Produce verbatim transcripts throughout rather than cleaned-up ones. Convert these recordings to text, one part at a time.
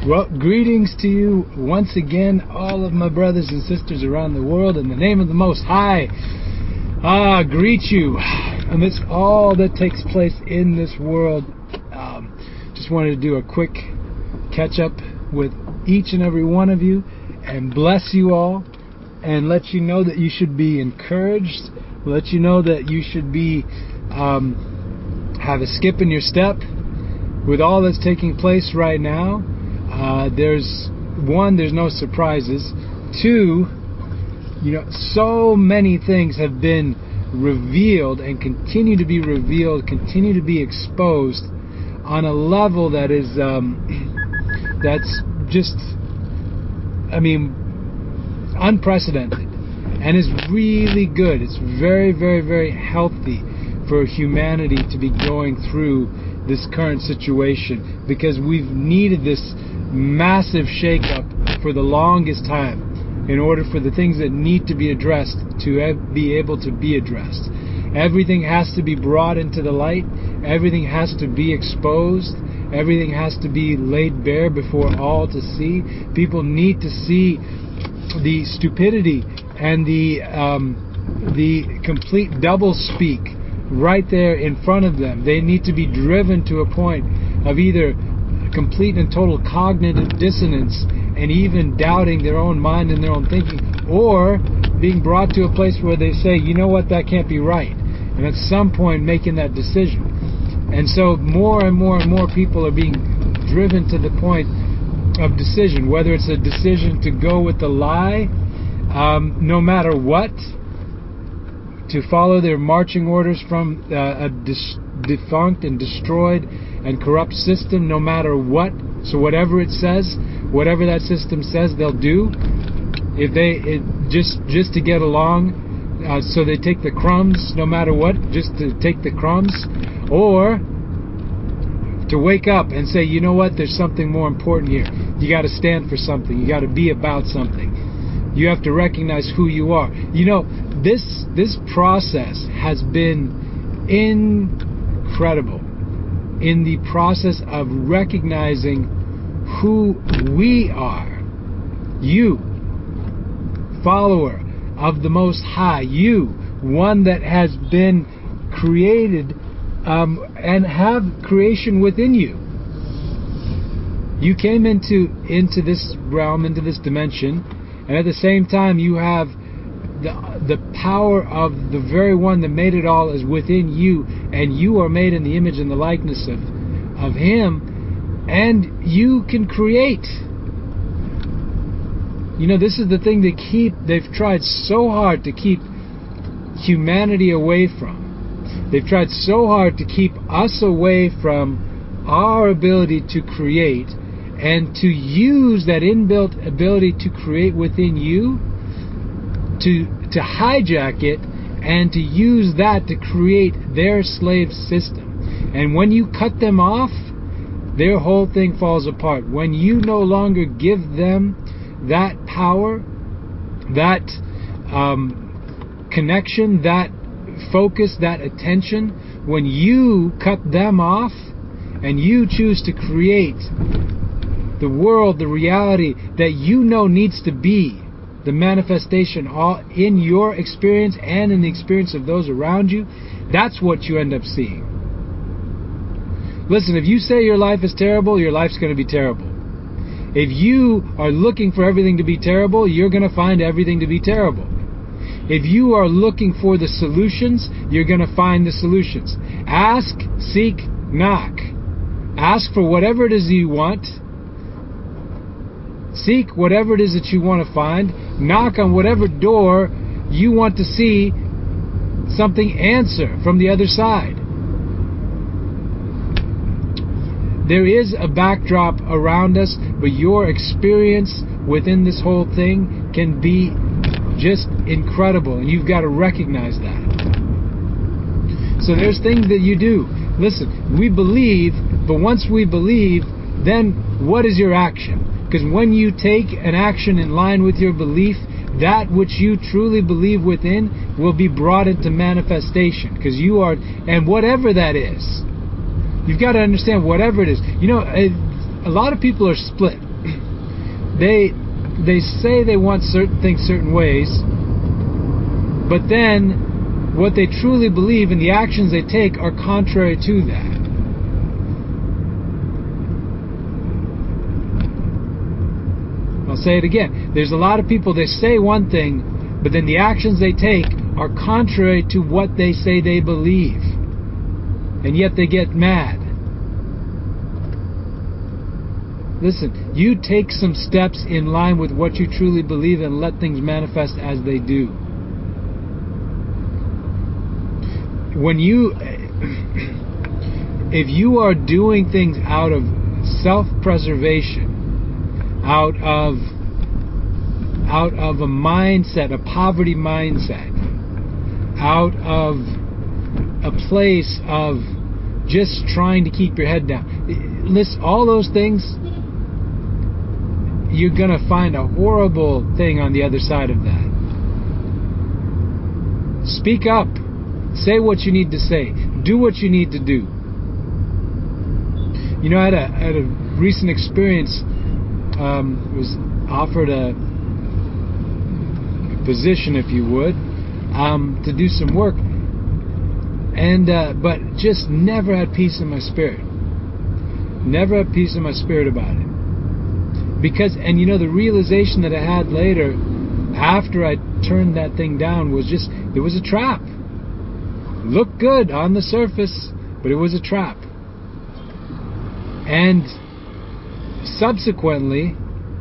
Well, greetings to you once again, all of my brothers and sisters around the world, in the name of the Most High. Ah, greet you amidst all that takes place in this world. Um, just wanted to do a quick catch up with each and every one of you and bless you all and let you know that you should be encouraged, let you know that you should be um, have a skip in your step with all that's taking place right now. Uh, there's one, there's no surprises. Two, you know, so many things have been revealed and continue to be revealed, continue to be exposed on a level that is, um, that's just, I mean, unprecedented, and is really good. It's very, very, very healthy for humanity to be going through this current situation, because we've needed this massive shakeup for the longest time in order for the things that need to be addressed to be able to be addressed. Everything has to be brought into the light. Everything has to be exposed. Everything has to be laid bare before all to see. People need to see the stupidity and the um, the complete doublespeak right there in front of them. They need to be driven to a point of either complete and total cognitive dissonance and even doubting their own mind and their own thinking, or being brought to a place where they say, you know what, that can't be right, and at some point making that decision. And so more and more and more people are being driven to the point of decision, whether it's a decision to go with the lie, um, no matter what, to follow their marching orders from uh, a dis- defunct and destroyed and corrupt system, no matter what. So whatever it says, whatever that system says, they'll do. If they it, just just to get along, uh, so they take the crumbs, no matter what, just to take the crumbs, or to wake up and say, you know what, there's something more important here. You got to stand for something. You got to be about something. You have to recognize who you are. You know, this this process has been incredible in the process of recognizing who we are. You, follower of the Most High. You, one that has been created um, and have creation within you. You came into into this realm, into this dimension, and at the same time you have the the power of the very one that made it all is within you, and you are made in the image and the likeness of of Him, and you can create. You know, this is the thing they keep they've tried so hard to keep humanity away from. They've tried so hard to keep us away from our ability to create, and to use that inbuilt ability to create within you, to to hijack it and to use that to create their slave system. And when you cut them off, their whole thing falls apart. When you no longer give them that power, that um, connection, that focus, that attention, when you cut them off and you choose to create the world, the reality that you know needs to be the manifestation all in your experience and in the experience of those around you, that's what you end up seeing. Listen, if you say your life is terrible, your life's going to be terrible. If you are looking for everything to be terrible, you're going to find everything to be terrible. If you are looking for the solutions, you're going to find the solutions. Ask, seek, knock. Ask for whatever it is you want. Seek whatever it is that you want to find. Knock on whatever door you want to see something answer from the other side. There is a backdrop around us, but your experience within this whole thing can be just incredible, and you've got to recognize that. So there's things that you do. Listen, we believe, but once we believe, then what is your action? Because when you take an action in line with your belief, that which you truly believe within will be brought into manifestation. Because you are, and whatever that is, you've got to understand whatever it is. You know, a lot of people are split. they they say they want certain things certain ways, but then what they truly believe and the actions they take are contrary to that. I'll say it again. There's a lot of people, they say one thing, but then the actions they take are contrary to what they say they believe. And yet they get mad. Listen, you take some steps in line with what you truly believe and let things manifest as they do. When you, if you are doing things out of self-preservation, out of, out of a mindset, a poverty mindset, out of a place of just trying to keep your head down. Listen, all those things, you're going to find a horrible thing on the other side of that. Speak up. Say what you need to say. Do what you need to do. You know, I had a, I had a recent experience. Um, was offered a, a position, if you would, um, to do some work. And uh, but just never had peace in my spirit. Never had peace in my spirit about it. Because, and you know, the realization that I had later, after I turned that thing down, was just, it was a trap. Looked good on the surface, but it was a trap. And subsequently,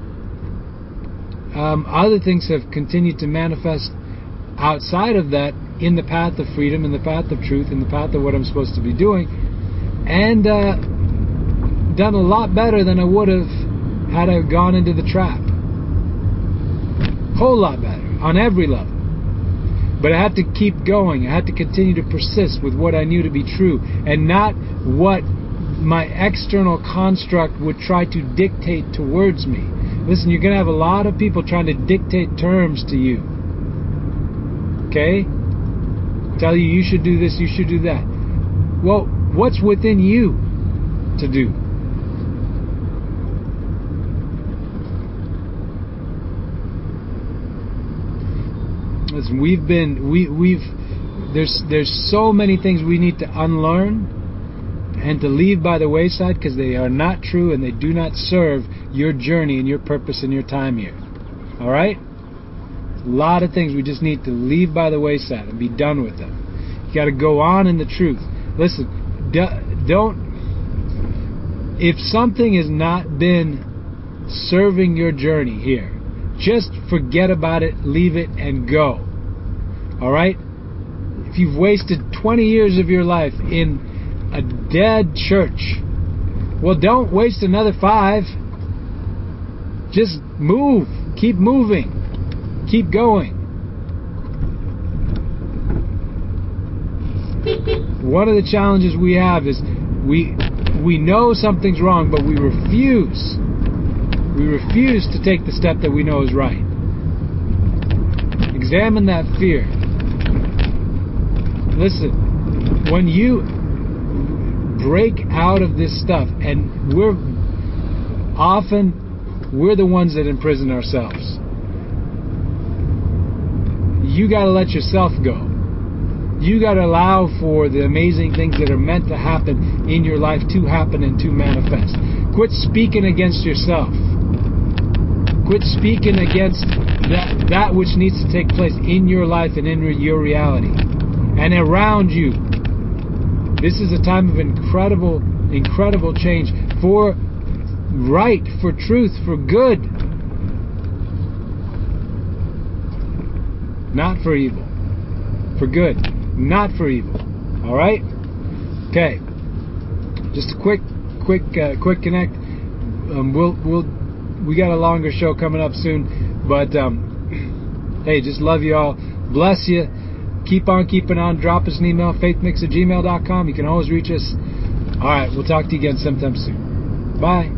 um, other things have continued to manifest outside of that, in the path of freedom, in the path of truth, in the path of what I'm supposed to be doing, and uh, done a lot better than I would have had I gone into the trap. Whole lot better, on every level. But I had to keep going. I had to continue to persist with what I knew to be true, and not what my external construct would try to dictate towards me. Listen, you're going to have a lot of people trying to dictate terms to you. Okay? Tell you you should do this, you should do that. Well, what's within you to do? Listen, we've been we we've there's there's so many things we need to unlearn and to leave by the wayside because they are not true and they do not serve your journey and your purpose and your time here. All right? A lot of things we just need to leave by the wayside and be done with them. You got to go on in the truth. Listen, don't. If something has not been serving your journey here, just forget about it, leave it, and go. All right? If you've wasted twenty years of your life in a dead church, well, don't waste another five. Just move. Keep moving. Keep going. One of the challenges we have is we we know something's wrong, but we refuse. We refuse to take the step that we know is right. Examine that fear. Listen, when you break out of this stuff, and we're often we're the ones that imprison ourselves. You got to let yourself go. You got to allow for the amazing things that are meant to happen in your life to happen and to manifest. Quit speaking against yourself. Quit speaking against that, that which needs to take place in your life and in your reality and around you. This is a time of incredible, incredible change for right, for truth, for good. Not for evil. For good. Not for evil. All right? Okay. Just a quick, quick, uh, quick connect. Um, we'll, we'll, we got a longer show coming up soon, but um, hey, just love you all. Bless you. Keep on keeping on. Drop us an email, faithmix at gmail dot com. You can always reach us. All right, we'll talk to you again sometime soon. Bye.